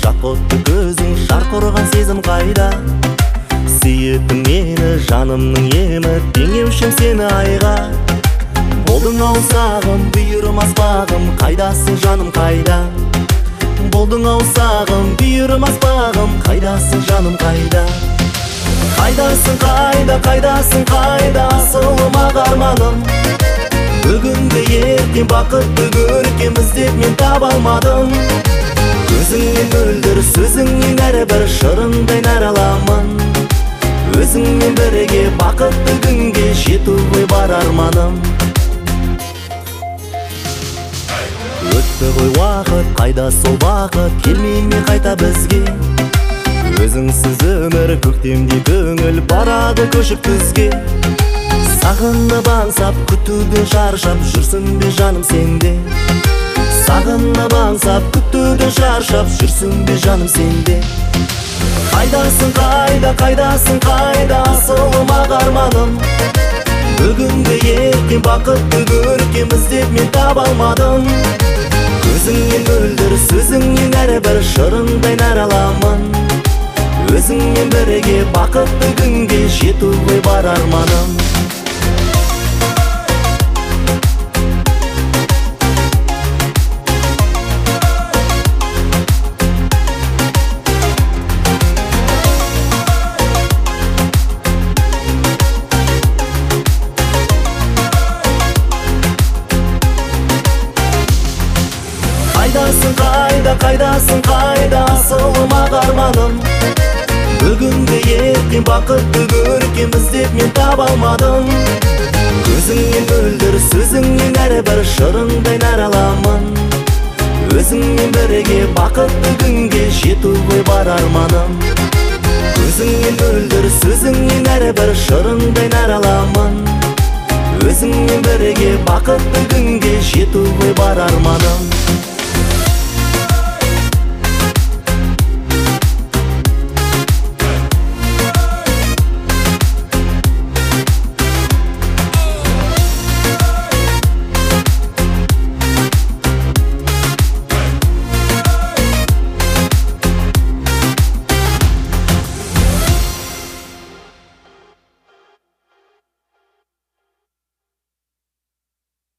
жат отты көзің, жарқ ұрған сезім қайда? Сүйеттің мені, жанымның емі, теңеушім сені айға. Болдың ау сағым, бүйірім аспағым, қайдасың жаным қайда? Болдың ау сағым, бүйірім аспағым, қайдасың жаным қайда? Қайдасың қайда, қайдасың қайда, асылым ағарманым. Бүгінгі ертең бақытты көркем іздеп мен таба алмадым. Өзіңмен мөлдір сөзіңнен әрбір шырындай нәр аламын. Өзіңмен бірге бақытты күнге жетуге бар арманым. Өтті ғой уақыт, қайда сол бақыт, келмей ме қайта бізге? Өзіңсіз өмір көктемде көңіл барады көшіп күзге. Сағынып аңсап, күтуден шаршап, жүрсің бе жаным сенде? Сағынып аңсап, күтуден шаршап, жүрсің бе жаным сенде? Қайдасың қайда, қайдасың қайда, асылым ағарманым. Бүгінгі ертең бақытты көркем іздеп мен таба алмадым. Өзіңмен мөлдір сөзіңнен әрбір шырындай нәр аламын. Өзіңмен бірге бақытты күнге жетуге бар арманым. Қайдасың қайда, қайдасың қайда, асылым ағарманым. Бүгінгі ертең бақытты көркем іздеп мен таба алмадым. Өзіңмен мөлдір сөзіңнен әрбір шырындай нәр аламын. Өзіңмен бірге бақытты күнге жетуге бар арманым. Өзіңмен мөлдір сөзіңнен әрбір шырындай нәр аламын. Өзіңмен бірге бақытты күнге жетуге бар арманым.